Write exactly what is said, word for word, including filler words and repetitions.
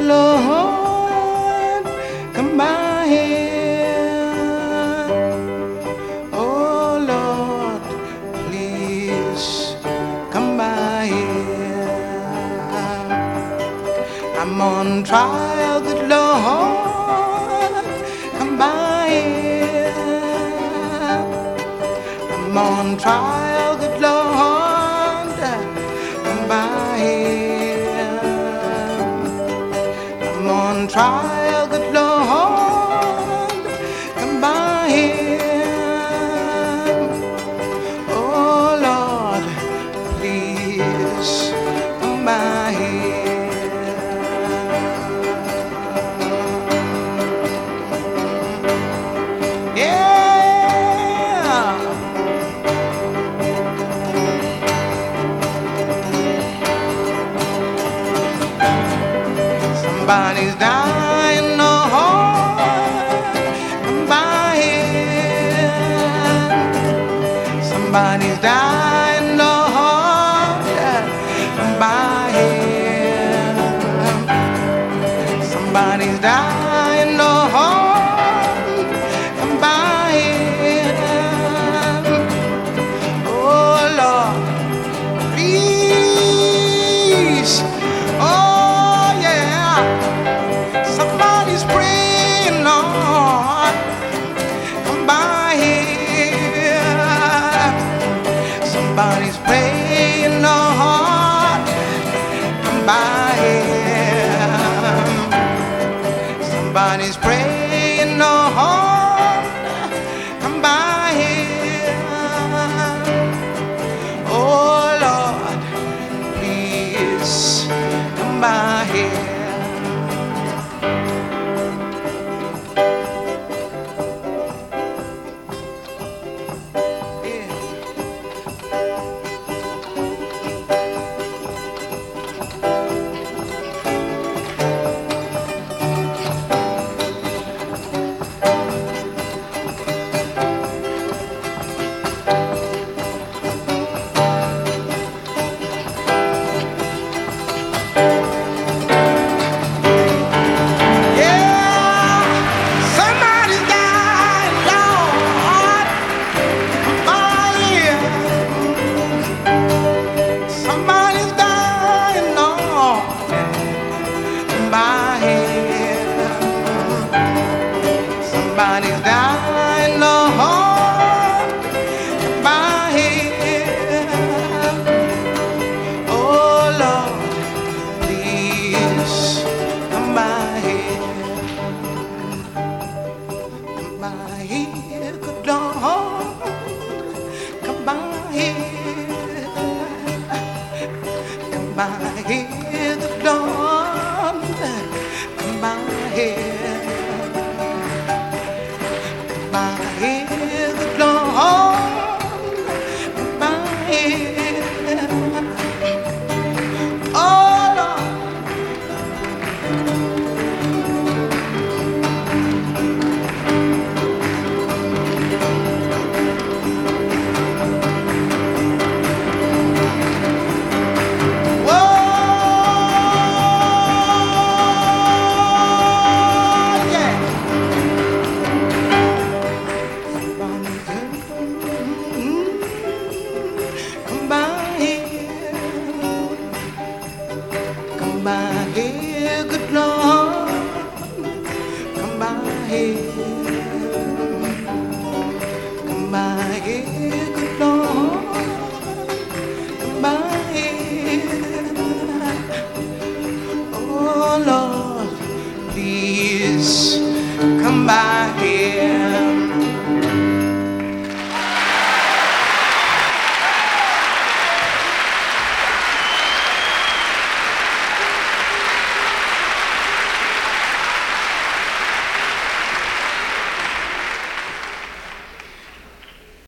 Lord, come by here. Oh Lord, please come by here. I'm on trial, good Lord, come by here. I'm on trial, good Lord, come by here. I'm on trial, good Lord, come by here. Oh Lord, please come by here. Yeah. Somebody's dying, Lord, come by here. Somebody's dying, Lord, come by here. Somebody's dying, Lord, come by here. Oh Lord, please. Oh yeah. Somebody's praying, Lord, come by here. Somebody's praying, Lord, come by here. Somebody's praying, Lord, come by here. Oh Lord, please come by here. Somebody's dying, Lord, come by here. Oh Lord, please come by here. Come by here, good Lord, come by here. Come by here, good Lord, come by here. By here, good Lord, by here. Oh Lord, whoa, yeah. Come by here, come by here, good Lord.